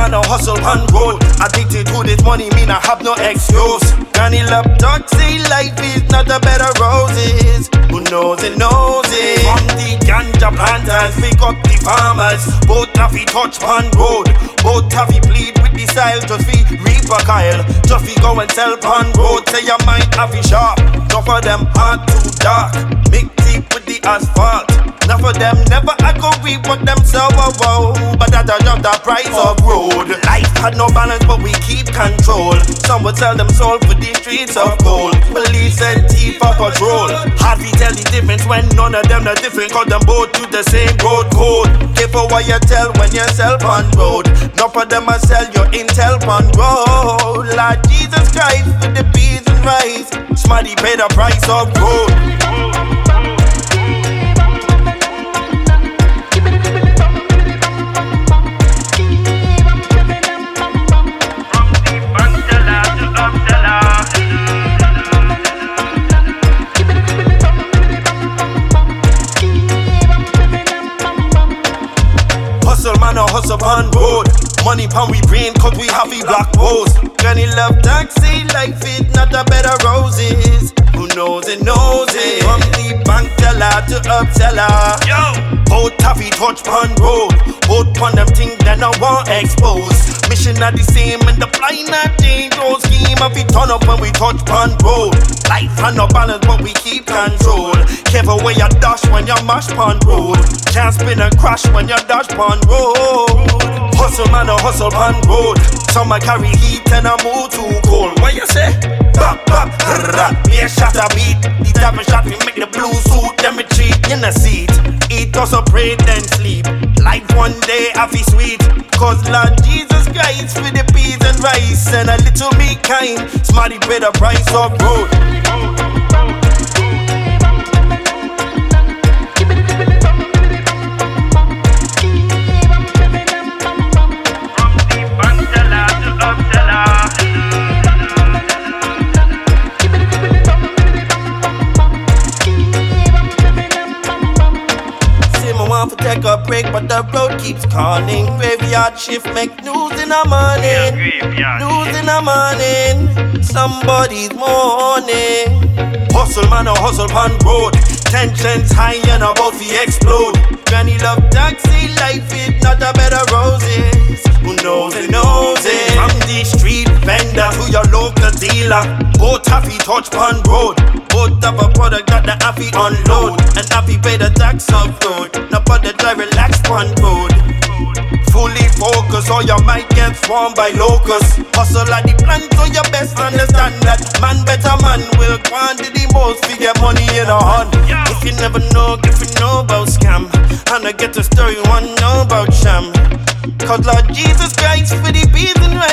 man a hustle on road. Addicted to this money, mean I have no excuse. Granny love dog say life is not a bed of roses. Who knows it, knows it. From the ganja planters, pick up the farmers. Both have to touch on road. Both have to plead with the style. Just fi reap a Kyle. Just fi go and sell on road. Say your mind have to sharp. Not for them hard too dark. Mix deep with the asphalt. Not for them never agree with them so wow. But that's just the price of road. Life had no balance but we keep control. Some would sell them soul for the streets of gold. Police and thief for patrol. Hard to tell the difference when none of them are different. Cause them both do the same road code. Careful what you tell when you sell on road. Not for them I sell your intel on road. Lord Jesus Christ for the peas and rice. Smarty pay the price of road. Hustle man a hustle on road. Money pan we brain cause we have a black rose. Granny love taxi, life is not a bed of roses. Who knows it, knows it. From the bank teller to upseller. Yo! Both have we touch on road. Both on them things that I want expose. Mission are the same and the flying not change. No scheme of it turn up when we touch on road. Life and no balance but we keep control. Careful where you dash when you mash on road. Can't spin and crash when you dash on road. Hustle man a hustle on road. Some a carry heat and I move too cold. What you say? Bop bop rap. Me a shot a beat. The type of shot we make the blue suit. Them retreat in the seat. Eat also pray then sleep. Life one day I feel sweet. Cause Lord Jesus Christ for the peas and rice. And a little me kind. Smarty pay the price of road. To take a break, but the road keeps calling. Graveyard shift make news in the morning. News in the morning. Somebody's mourning. Hustle man a hustle on road. Tensions high and about to explode. Granny love taxi, life is not a bed of roses. Who knows it, knows it. From the street vendor to your local dealer. Both have to touch on road. Both have a product that the happy unload. And happy pay the tax of road. Now but the drive relax on road. Fully focused or you might get swarmed by locusts. Hustle like the plan so you best understand that man better man will quantity the most to get money in a hand. If you never know, if you know about scam. And I get the story, one know about sham. Cause Lord Jesus Christ for the peas and